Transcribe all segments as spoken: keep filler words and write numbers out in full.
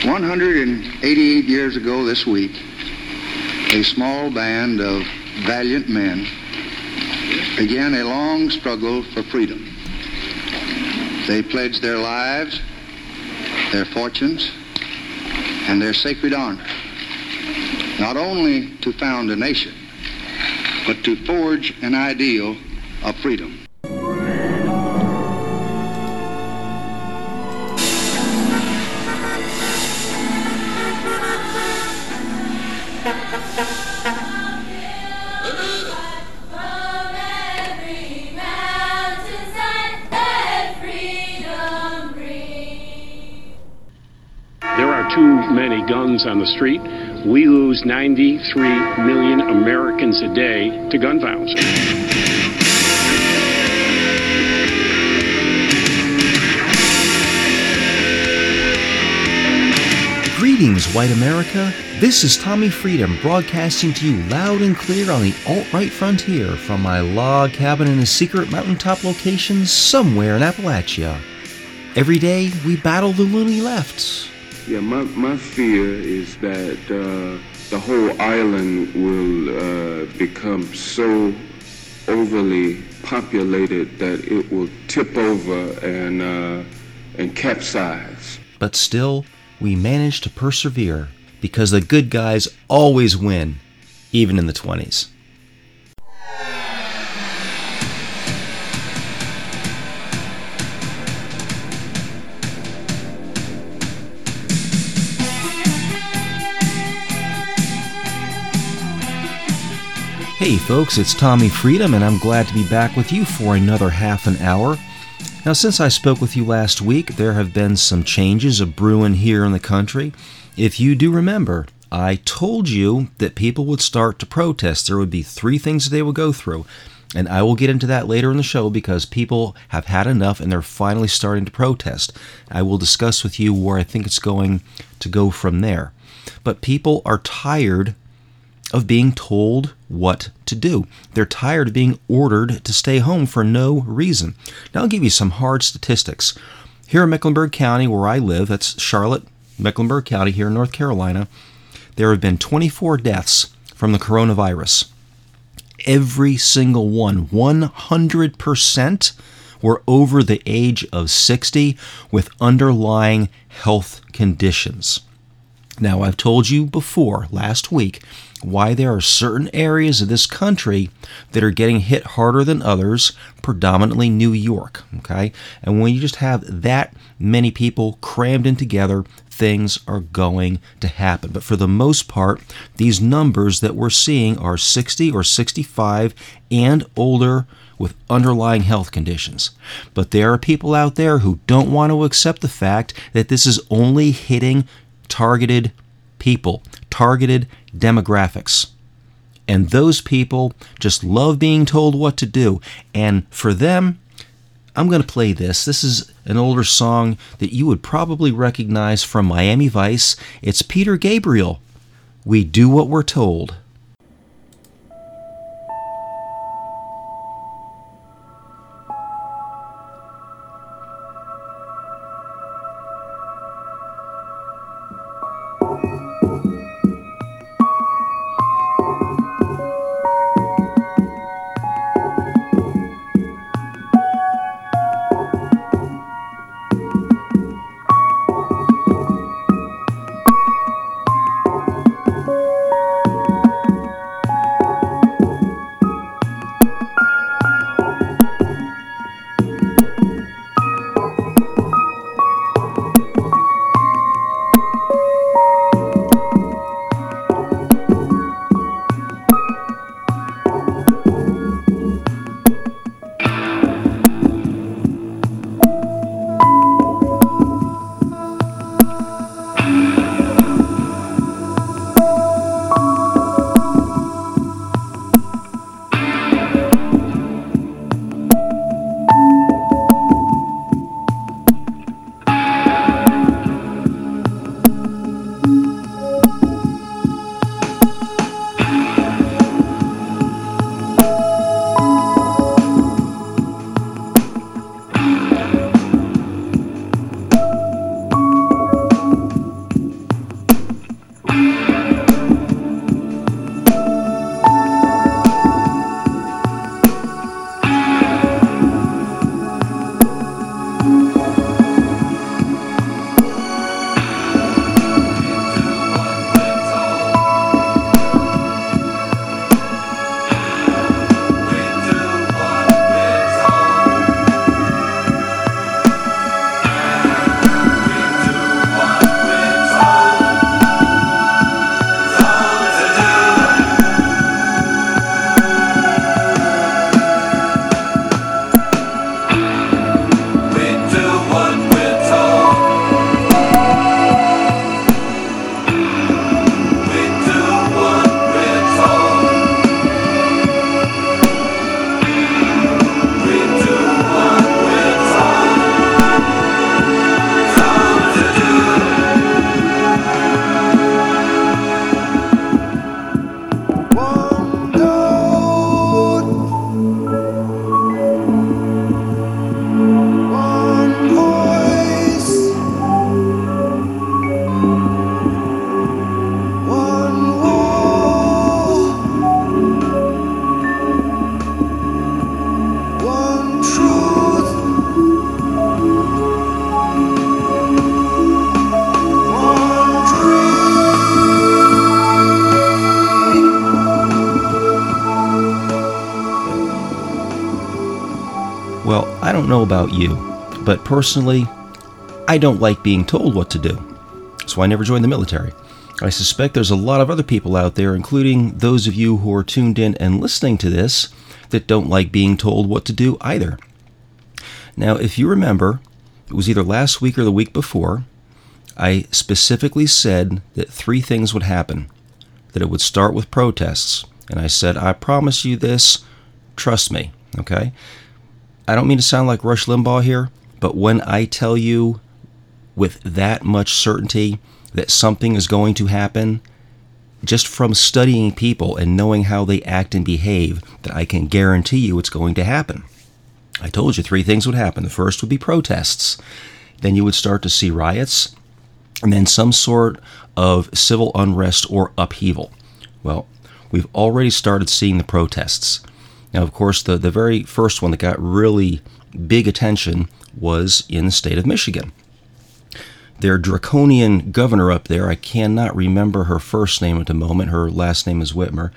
one hundred eighty-eight years ago this week, a small band of valiant men began a long struggle for freedom. They pledged their lives, their fortunes, and their sacred honor, not only to found a nation, but to forge an ideal of freedom. Too many guns on the street. We lose ninety-three million Americans a day to gun violence. Greetings, white America. This is Tommy Freedom broadcasting to you loud and clear on the alt-right frontier from my log cabin in a secret mountaintop location somewhere in Appalachia. Every day, we battle the loony left. Yeah, my, my fear is that uh, the whole island will uh, become so overly populated that it will tip over and uh, and capsize. But still, we manage to persevere because the good guys always win, even in the twenties. Hey folks, it's Tommy Freedom, and I'm glad to be back with you for another half an hour. Now, since I spoke with you last week, there have been some changes a brewing here in the country. If you do remember, I told you that people would start to protest. There would be three things that they would go through, and I will get into that later in the show because people have had enough and they're finally starting to protest. I will discuss with you where I think it's going to go from there. But people are tired of being told what to do. They're tired of being ordered to stay home for no reason. Now, I'll give you some hard statistics. Here in Mecklenburg County, where I live, that's Charlotte, Mecklenburg County here in North Carolina, there have been twenty-four deaths from the coronavirus. Every single one, one hundred percent, were over the age of sixty with underlying health conditions. Now, I've told you before, last week, why there are certain areas of this country that are getting hit harder than others, predominantly New York, okay? And when you just have that many people crammed in together, things are going to happen. But for the most part, these numbers that we're seeing are sixty or sixty-five and older with underlying health conditions. But there are people out there who don't want to accept the fact that this is only hitting targeted people, targeted demographics. And those people just love being told what to do. And for them, I'm going to play this. This is an older song that you would probably recognize from Miami Vice. It's Peter Gabriel. We do what we're told. know about you, but personally, I don't like being told what to do. So I never joined the military. I suspect there's a lot of other people out there, including those of you who are tuned in and listening to this, that don't like being told what to do either. Now, if you remember, it was either last week or the week before, I specifically said that three things would happen. That it would start with protests. And I said, I promise you this, trust me, okay? I don't mean to sound like Rush Limbaugh here, but when I tell you with that much certainty that something is going to happen, just from studying people and knowing how they act and behave, that I can guarantee you it's going to happen. I told you three things would happen. The first would be protests. Then you would start to see riots, and then some sort of civil unrest or upheaval. Well, we've already started seeing the protests. Now, of course, the, the very first one that got really big attention was in the state of Michigan. Their draconian governor up there, I cannot remember her first name at the moment, her last name is Whitmer,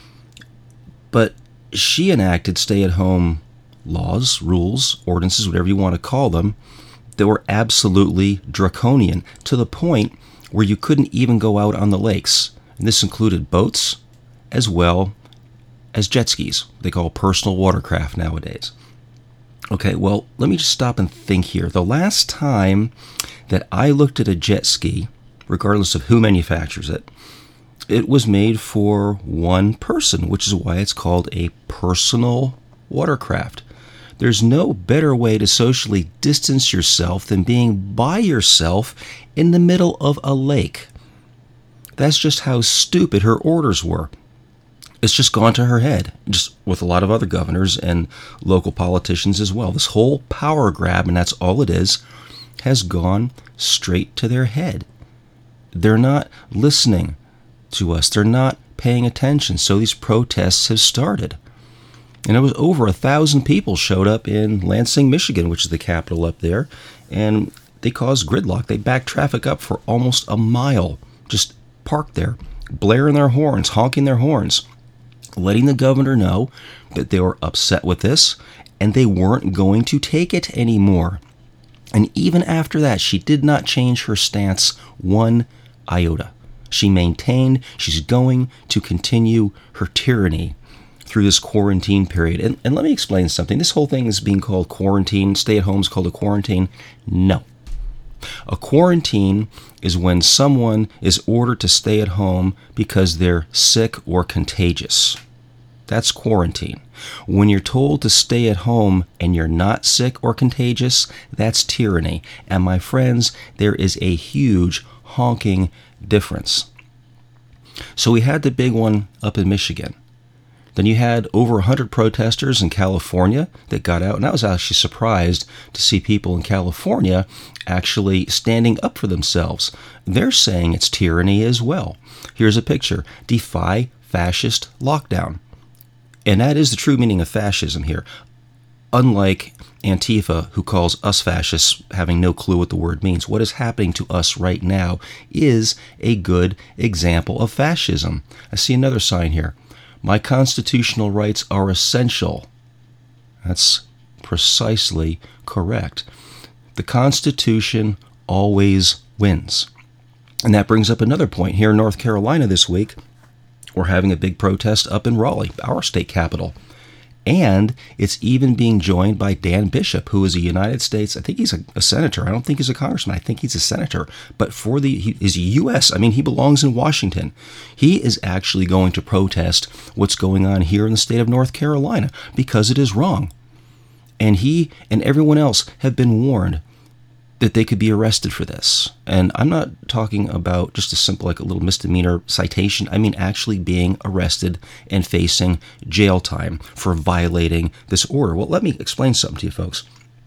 but she enacted stay-at-home laws, rules, ordinances, whatever you want to call them, that were absolutely draconian, to the point where you couldn't even go out on the lakes. And this included boats as well as jet skis. They call personal watercraft nowadays. Okay, well, let me just stop and think here. The last time that I looked at a jet ski, regardless of who manufactures it, it was made for one person, which is why it's called a personal watercraft. There's no better way to socially distance yourself than being by yourself in the middle of a lake. That's just how stupid her orders were. It's just gone to her head, just with a lot of other governors and local politicians as well. This whole power grab, and that's all it is, has gone straight to their head. They're not listening to us. They're not paying attention. So these protests have started. And it was over a thousand people showed up in Lansing, Michigan, which is the capital up there, and they caused gridlock. They backed traffic up for almost a mile, just parked there, blaring their horns, honking their horns, letting the governor know that they were upset with this and they weren't going to take it anymore. And even after that, she did not change her stance one iota. She maintained she's going to continue her tyranny through this quarantine period. And, and let me explain something. This whole thing is being called quarantine. Stay-at-home is called a quarantine. No. A quarantine is when someone is ordered to stay at home because they're sick or contagious. That's quarantine. When you're told to stay at home and you're not sick or contagious, that's tyranny. And my friends, there is a huge honking difference. So we had the big one up in Michigan. Then you had over one hundred protesters in California that got out, and I was actually surprised to see people in California actually standing up for themselves. They're saying it's tyranny as well. Here's a picture. Defy fascist lockdown. And that is the true meaning of fascism here. Unlike Antifa, who calls us fascists, having no clue what the word means, what is happening to us right now is a good example of fascism. I see another sign here. My constitutional rights are essential. That's precisely correct. The Constitution always wins. And that brings up another point. Here in North Carolina this week, we're having a big protest up in Raleigh, our state capital. And it's even being joined by Dan Bishop, who is a United States, I think he's a, a senator. I don't think he's a congressman. I think he's a senator. But for the, he is U S, I mean, he belongs in Washington. He is actually going to protest what's going on here in the state of North Carolina because it is wrong. And he and everyone else have been warned that they could be arrested for this. And I'm not talking about just a simple, like a little misdemeanor citation. I mean actually being arrested and facing jail time for violating this order. Well, let me explain something to you folks.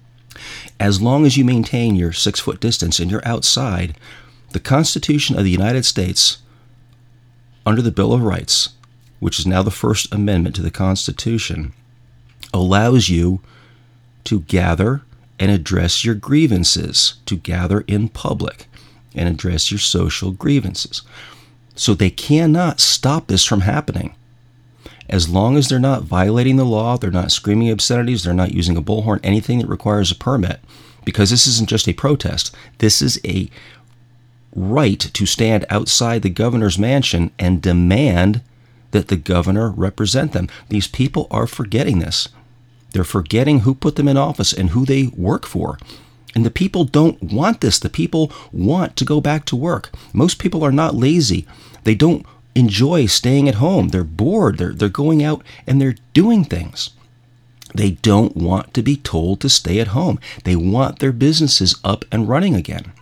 As long as you maintain your six-foot distance and you're outside, the Constitution of the United States, under the Bill of Rights, which is now the First Amendment to the Constitution, allows you to gather and address your grievances, to gather in public and address your social grievances. So they cannot stop this from happening. As long as they're not violating the law, they're not screaming obscenities, they're not using a bullhorn, anything that requires a permit, because this isn't just a protest. This is a right to stand outside the governor's mansion and demand that the governor represent them. These people are forgetting this. They're forgetting who put them in office and who they work for. And the people don't want this. The people want to go back to work. Most people are not lazy. They don't enjoy staying at home. They're bored. They're, they're going out and they're doing things. They don't want to be told to stay at home. They want their businesses up and running again.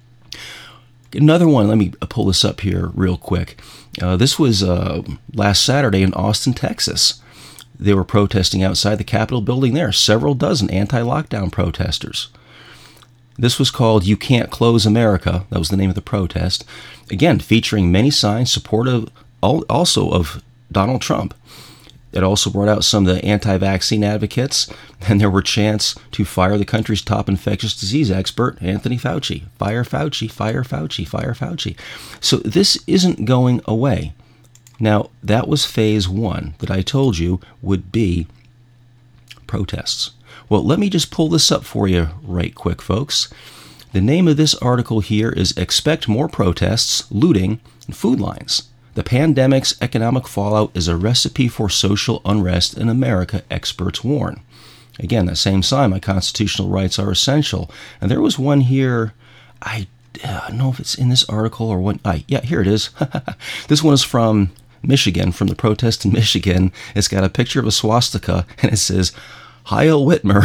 Another one, let me pull this up here real quick. Uh, this was uh, last Saturday in Austin, Texas. They were protesting outside the Capitol building there, several dozen anti-lockdown protesters. This was called You Can't Close America. That was the name of the protest. Again, featuring many signs supportive also of Donald Trump. It also brought out some of the anti-vaccine advocates, and there were chants to fire the country's top infectious disease expert, Anthony Fauci. Fire Fauci, fire Fauci, fire Fauci. So this isn't going away. Now, that was phase one that I told you would be protests. Well, let me just pull this up for you right quick, folks. The name of this article here is Expect More Protests, Looting, and Food Lines. The pandemic's economic fallout is a recipe for social unrest in America, experts warn. Again, that same sign, my constitutional rights are essential. And there was one here, I don't know if it's in this article or what. I, yeah, here it is. This one is from Michigan, from the protest in Michigan. It's got a picture of a swastika, and it says, Heil Whitmer.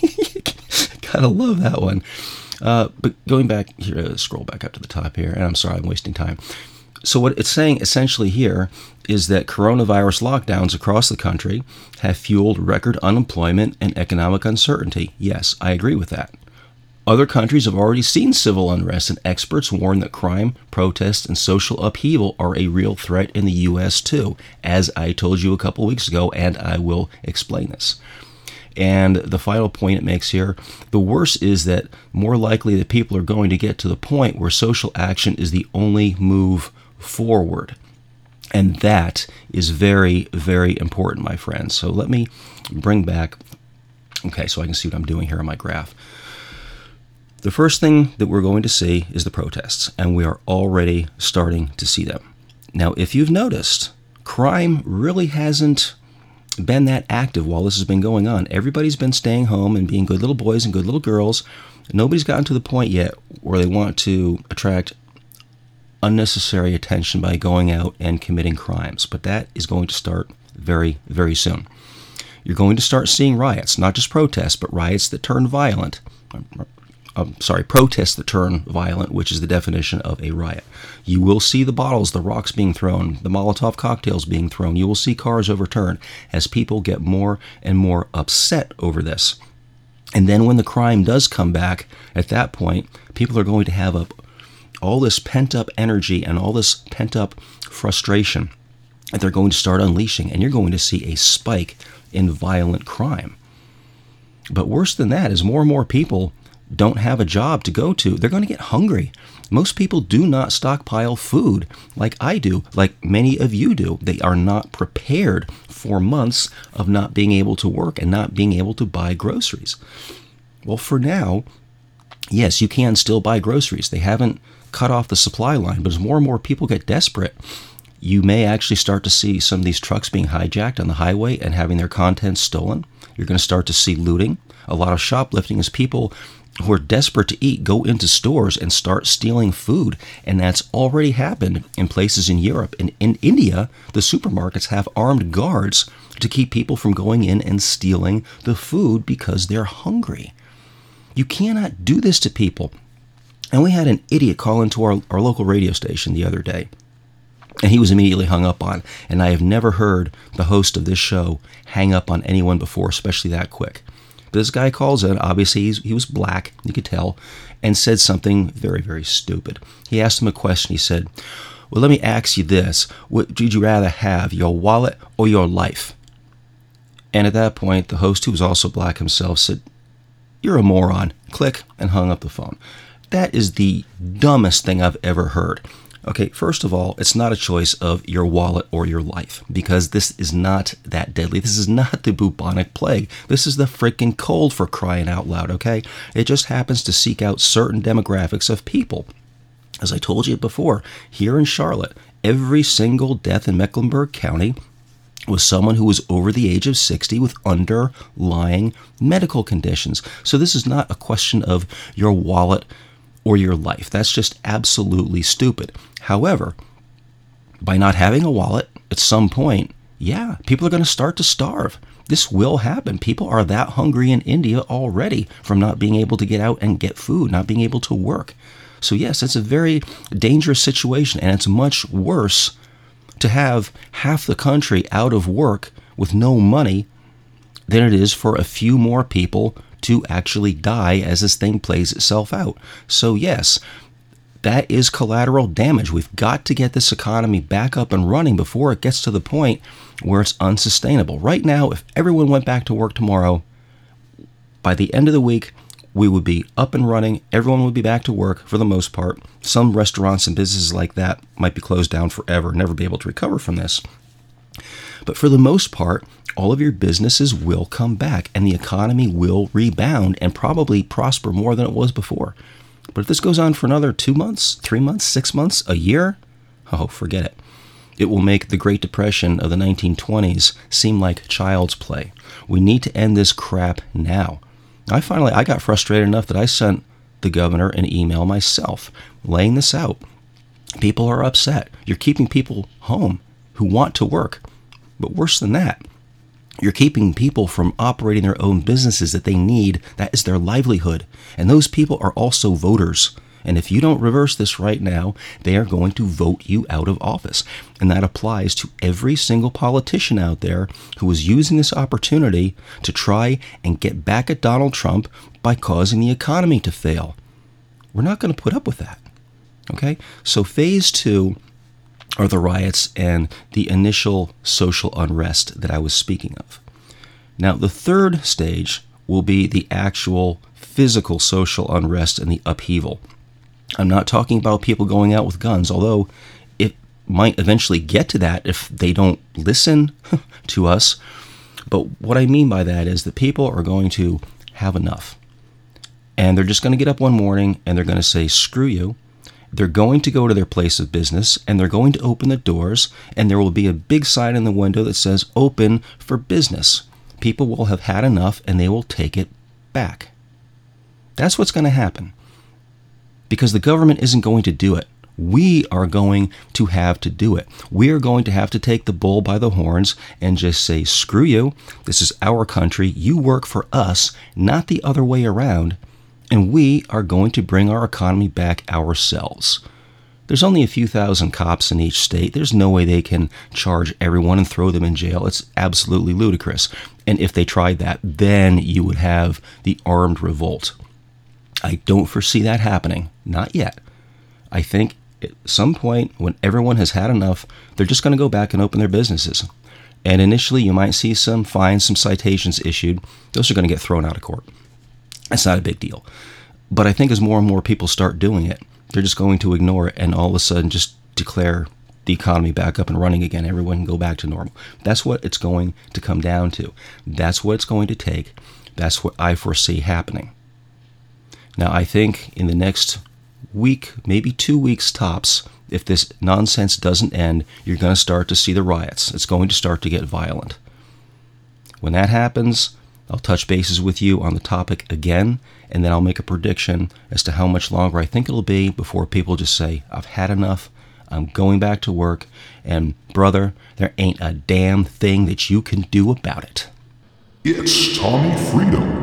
Gotta love that one. Uh, but going back here, uh, scroll back up to the top here, and I'm sorry, I'm wasting time. So what it's saying essentially here is that coronavirus lockdowns across the country have fueled record unemployment and economic uncertainty. Yes, I agree with that. Other countries have already seen civil unrest, and experts warn that crime, protests, and social upheaval are a real threat in the U S too, as I told you a couple weeks ago, and I will explain this. And the final point it makes here, the worst is that more likely that people are going to get to the point where social action is the only move forward. And that is very, very important, my friends. So let me bring back, okay, so I can see what I'm doing here on my graph. The first thing that we're going to see is the protests, and we are already starting to see them. Now, if you've noticed, crime really hasn't been that active while this has been going on. Everybody's been staying home and being good little boys and good little girls. Nobody's gotten to the point yet where they want to attract unnecessary attention by going out and committing crimes. But that is going to start very, very soon. You're going to start seeing riots, not just protests, but riots that turn violent. I'm sorry, protests that turn violent, which is the definition of a riot. You will see the bottles, the rocks being thrown, the Molotov cocktails being thrown. You will see cars overturned as people get more and more upset over this. And then when the crime does come back, at that point, people are going to have a, all this pent-up energy and all this pent-up frustration that they're going to start unleashing, and you're going to see a spike in violent crime. But worse than that is more and more people don't have a job to go to. They're going to get hungry. Most people do not stockpile food like I do, like many of you do. They are not prepared for months of not being able to work and not being able to buy groceries. Well, for now, yes, you can still buy groceries. They haven't cut off the supply line, but as more and more people get desperate, you may actually start to see some of these trucks being hijacked on the highway and having their contents stolen. You're going to start to see looting, a lot of shoplifting as people who are desperate to eat go into stores and start stealing food. And that's already happened in places in Europe. And in India, the supermarkets have armed guards to keep people from going in and stealing the food because they're hungry. You cannot do this to people. And we had an idiot call into our, our local radio station the other day, and he was immediately hung up on. And I have never heard the host of this show hang up on anyone before, especially that quick. But this guy calls in, obviously he's, he was black, you could tell, and said something very, very stupid. He asked him a question. He said, well, let me ask you this. What would you rather have, your wallet or your life? And at that point, the host, who was also black himself, said, you're a moron. Click, and hung up the phone. That is the dumbest thing I've ever heard. Okay, first of all, it's not a choice of your wallet or your life, because this is not that deadly. This is not the bubonic plague. This is the freaking cold, for crying out loud, okay? It just happens to seek out certain demographics of people. As I told you before, here in Charlotte, every single death in Mecklenburg County was someone who was over the age of sixty with underlying medical conditions. So this is not a question of your wallet or your life. That's just absolutely stupid. However, by not having a wallet, at some point, yeah, people are going to start to starve. This will happen. People are that hungry in India already from not being able to get out and get food, not being able to work. So yes, it's a very dangerous situation, and it's much worse to have half the country out of work with no money than it is for a few more people to actually die as this thing plays itself out. So yes, that is collateral damage. We've got to get this economy back up and running before it gets to the point where it's unsustainable. Right now, if everyone went back to work tomorrow, by the end of the week, we would be up and running. Everyone would be back to work for the most part. Some restaurants and businesses like that might be closed down forever, never be able to recover from this. But for the most part, all of your businesses will come back and the economy will rebound and probably prosper more than it was before. But if this goes on for another two months, three months, six months, a year, oh, forget it. It will make the Great Depression of the nineteen twenties seem like child's play. We need to end this crap now. I finally, I got frustrated enough that I sent the governor an email myself, laying this out. People are upset. You're keeping people home who want to work. But worse than that, you're keeping people from operating their own businesses that they need. That is their livelihood. And those people are also voters. And if you don't reverse this right now, they are going to vote you out of office. And that applies to every single politician out there who is using this opportunity to try and get back at Donald Trump by causing the economy to fail. We're not going to put up with that. Okay? So phase two are the riots and the initial social unrest that I was speaking of. Now, the third stage will be the actual physical social unrest and the upheaval. I'm not talking about people going out with guns, although it might eventually get to that if they don't listen to us. But what I mean by that is that people are going to have enough. And they're just going to get up one morning and they're going to say, screw you. They're going to go to their place of business and they're going to open the doors and there will be a big sign in the window that says open for business. People will have had enough and they will take it back. That's what's going to happen. Because the government isn't going to do it. We are going to have to do it. We are going to have to take the bull by the horns and just say, screw you. This is our country. You work for us, not the other way around. And we are going to bring our economy back ourselves. There's only a few thousand cops in each state. There's no way they can charge everyone and throw them in jail. It's absolutely ludicrous. And if they tried that, then you would have the armed revolt. I don't foresee that happening. Not yet. I think at some point when everyone has had enough, they're just going to go back and open their businesses. And initially you might see some fines, some citations issued. Those are going to get thrown out of court. That's not a big deal. But I think as more and more people start doing it, they're just going to ignore it and all of a sudden just declare the economy back up and running again. Everyone can go back to normal. That's what it's going to come down to. That's what it's going to take. That's what I foresee happening. Now, I think in the next week, maybe two weeks tops, if this nonsense doesn't end, you're going to start to see the riots. It's going to start to get violent. When that happens, I'll touch bases with you on the topic again, and then I'll make a prediction as to how much longer I think it'll be before people just say, I've had enough, I'm going back to work, and brother, there ain't a damn thing that you can do about it. It's Tommy Freedom.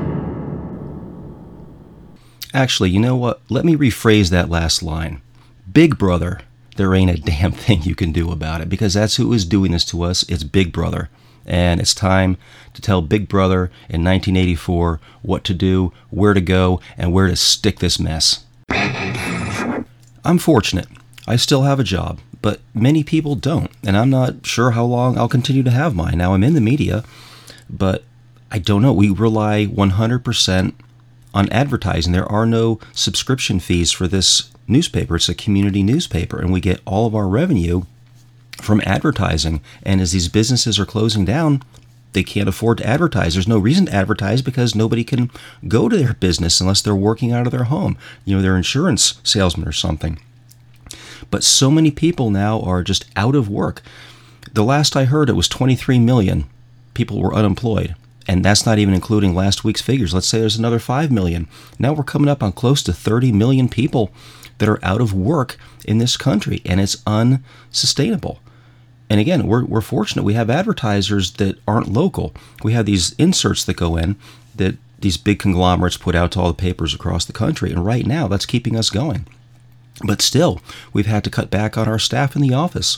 Actually, you know what? Let me rephrase that last line. Big brother, there ain't a damn thing you can do about it, because that's who is doing this to us. It's Big Brother. And it's time to tell Big Brother in nineteen eighty-four what to do, where to go, and where to stick this mess. I'm fortunate. I still have a job, but many people don't. And I'm not sure how long I'll continue to have mine. Now, I'm in the media, but I don't know. We rely one hundred percent on advertising. There are no subscription fees for this newspaper. It's a community newspaper, and we get all of our revenue from advertising. And as these businesses are closing down, they can't afford to advertise. There's no reason to advertise because nobody can go to their business unless they're working out of their home. You know, they're insurance salesmen or something. But so many people now are just out of work. The last I heard, it was twenty-three million people were unemployed. And that's not even including last week's figures. Let's say there's another five million. Now we're coming up on close to thirty million people that are out of work in this country, and it's unsustainable. And again, we're we're fortunate. We have advertisers that aren't local. We have these inserts that go in that these big conglomerates put out to all the papers across the country. And right now, that's keeping us going. But still, we've had to cut back on our staff in the office.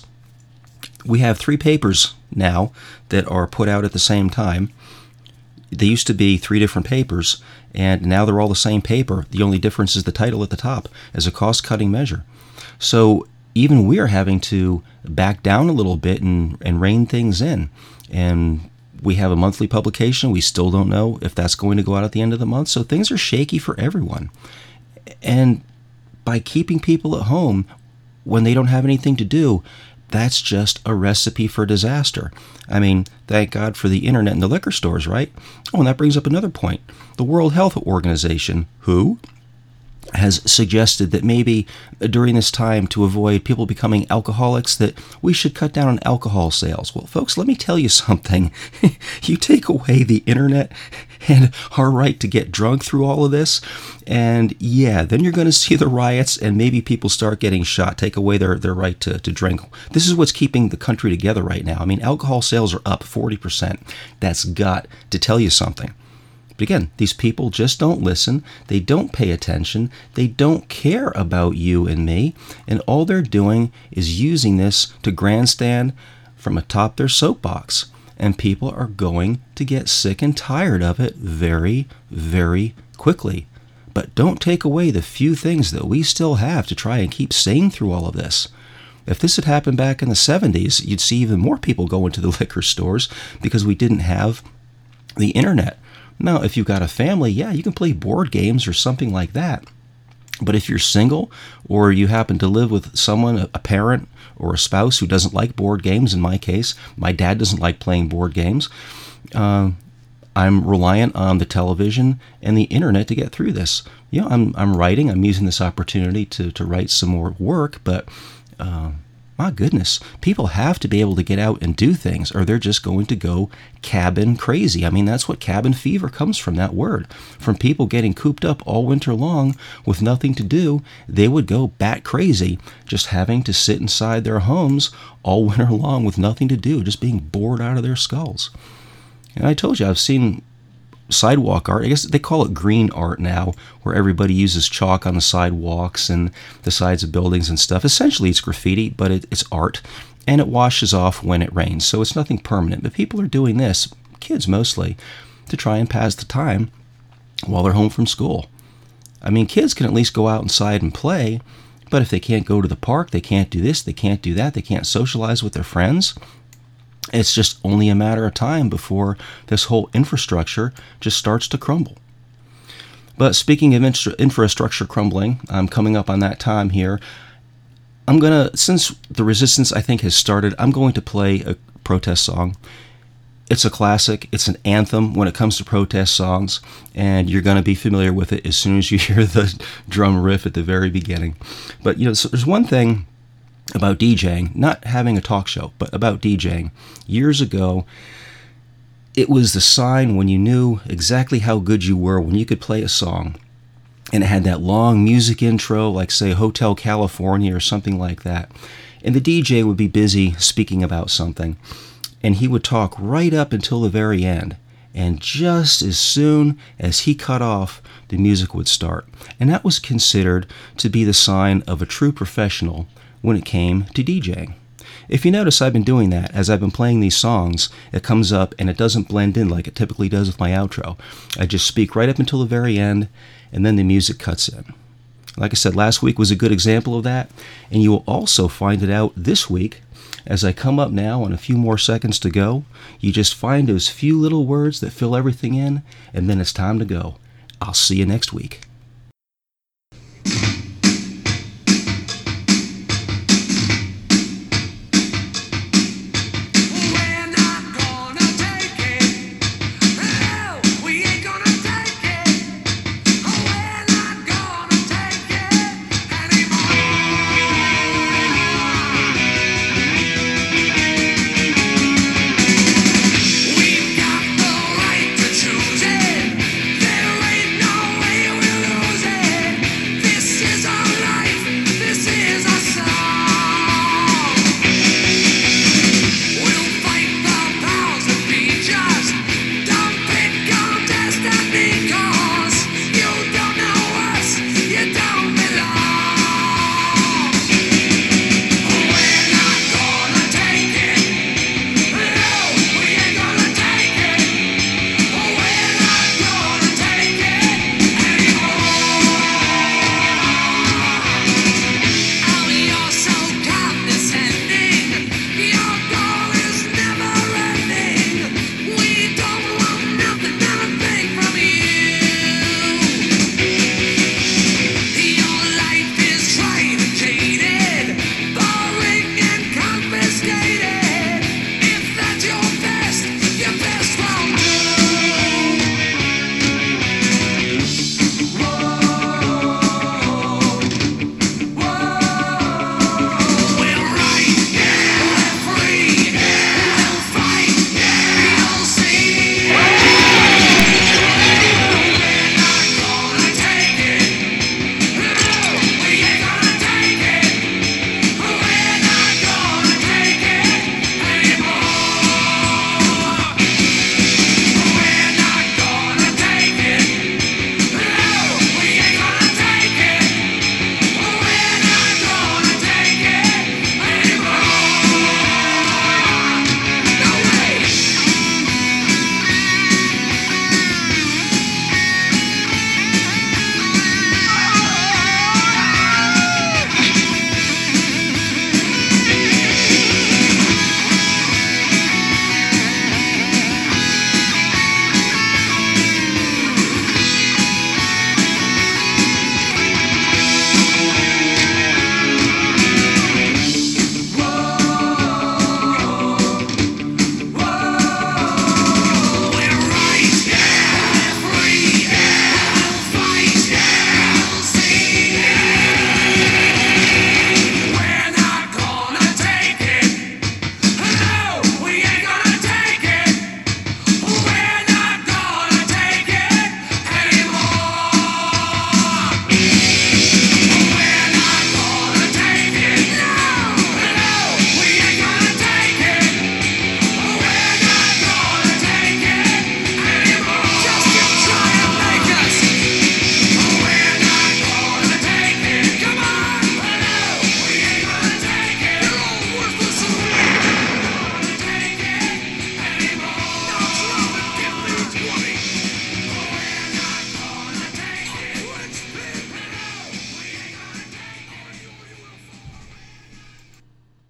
We have three papers now that are put out at the same time. They used to be three different papers, and now they're all the same paper. The only difference is the title at the top as a cost-cutting measure. So even we're having to back down a little bit and, and rein things in. And we have a monthly publication. We still don't know if that's going to go out at the end of the month. So things are shaky for everyone. And by keeping people at home when they don't have anything to do, that's just a recipe for disaster. I mean, thank God for the internet and the liquor stores, right? Oh, and that brings up another point. The World Health Organization, who has suggested that maybe during this time, to avoid people becoming alcoholics, that we should cut down on alcohol sales. Well, folks, let me tell you something. You take away the internet and our right to get drunk through all of this, and yeah, then you're going to see the riots and maybe people start getting shot, take away their, their right to, to drink. This is what's keeping the country together right now. I mean, alcohol sales are up forty percent. That's got to tell you something. But again, these people just don't listen, they don't pay attention, they don't care about you and me, and all they're doing is using this to grandstand from atop their soapbox. And people are going to get sick and tired of it very, very quickly. But don't take away the few things that we still have to try and keep sane through all of this. If this had happened back in the seventies, you'd see even more people go into the liquor stores because we didn't have the internet. Now, if you've got a family, yeah, you can play board games or something like that. But if you're single or you happen to live with someone, a parent or a spouse who doesn't like board games, in my case, my dad doesn't like playing board games, uh, I'm reliant on the television and the internet to get through this. You know, I'm I'm writing, I'm using this opportunity to, to write some more work, but uh, my goodness, people have to be able to get out and do things or they're just going to go cabin crazy. I mean, that's what cabin fever comes from, that word. From people getting cooped up all winter long with nothing to do, they would go bat crazy just having to sit inside their homes all winter long with nothing to do, just being bored out of their skulls. And I told you, I've seen sidewalk art. I guess they call it green art now, where everybody uses chalk on the sidewalks and the sides of buildings and stuff. Essentially, it's graffiti, but it, it's art, and it washes off when it rains, so it's nothing permanent. But people are doing this, kids mostly, to try and pass the time while they're home from school. I mean, kids can at least go out inside and play, but if they can't go to the park, they can't do this, they can't do that, they can't socialize with their friends. It's just only a matter of time before this whole infrastructure just starts to crumble. But speaking of infrastructure crumbling, I'm coming up on that time here. I'm going to, since the resistance I think has started, I'm going to play a protest song. It's a classic. It's an anthem when it comes to protest songs, and you're going to be familiar with it as soon as you hear the drum riff at the very beginning. But, you know, so there's one thing about DJing, not having a talk show, but about DJing. Years ago, it was the sign when you knew exactly how good you were when you could play a song and it had that long music intro, like, say, Hotel California or something like that. And the D J would be busy speaking about something, and he would talk right up until the very end. And just as soon as he cut off, the music would start. And that was considered to be the sign of a true professional when it came to DJing. If you notice, I've been doing that. As I've been playing these songs, it comes up and it doesn't blend in like it typically does with my outro. I just speak right up until the very end, and then the music cuts in. Like I said, last week was a good example of that, and you will also find it out this week as I come up now on a few more seconds to go. You just find those few little words that fill everything in, and then it's time to go. I'll see you next week.